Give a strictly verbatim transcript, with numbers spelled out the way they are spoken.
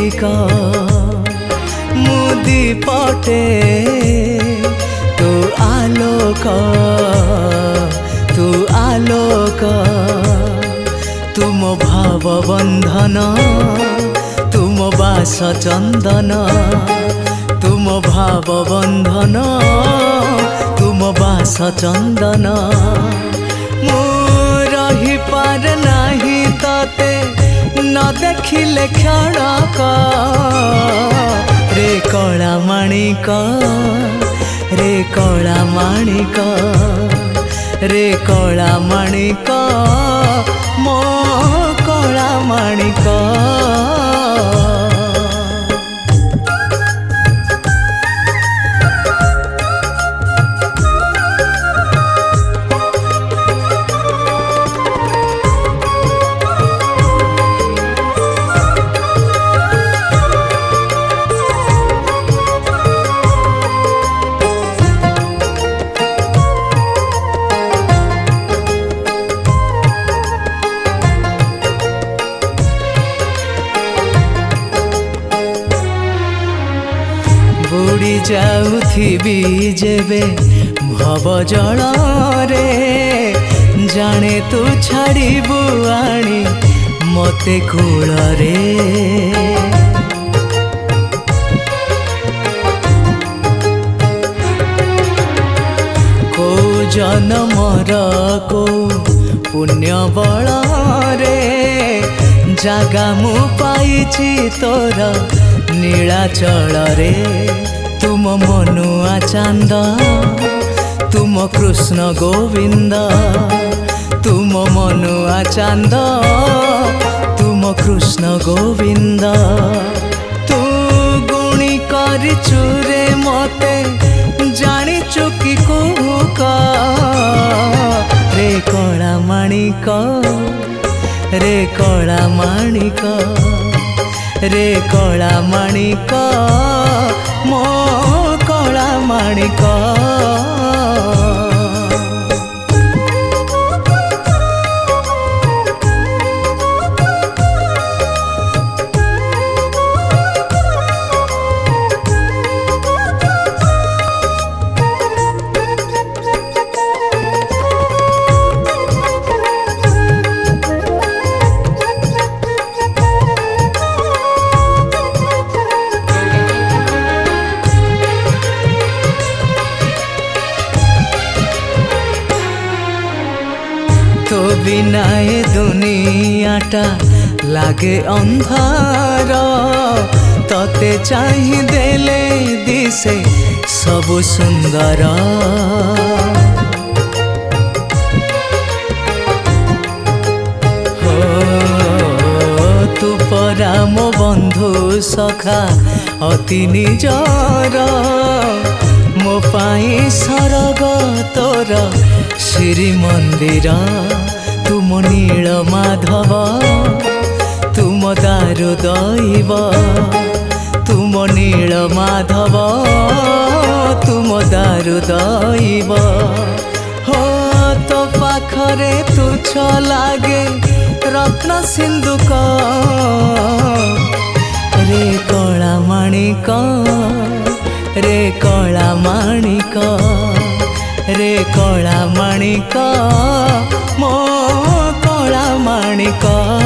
मालिका मु दीपटे तू आलोक तू आलोक तुम भाव बंधन तुम बास चंदन तुम भाव बंधन तुम बास चंदन मु रही पार नाही तते न देखिले क्षणक रे कला माणिक रे कला माणिक रे कला माणिक मो कला माणिक बुड़ी जाउथिबी जेबे भव जल रे जाने तू छाड़बू आनी मते कूल रे को जन्मर को पुण्य बल रे जागा मु पाइछि तोर नीलाचल रे तुम मनुआ चांद तुम कृष्ण गोविंद तुम मनुआ चांद तुम कृष्ण गोविंद तू गुणी करिचु रे मते जानिचु कि कुहुक रे कला माणिक रे कला माणिक रे कला माणिक मो कला माणिक तो बिना ए दुनियाटा लागे अंधार तते चाहि देले दिसे सब सुंदर हो तू परा मो बंधु सखा अति निजर मो पाई सरग तोर श्री मंदिर तुम नील माधव तुम दारु दैव तुम नील माधव तुम दारु दैव हो तो पाखरे तुच्छ लागे रत्न सिंधुक रे कला माणिक रे कला माणिक रे कला माणिक मो कला माणिक।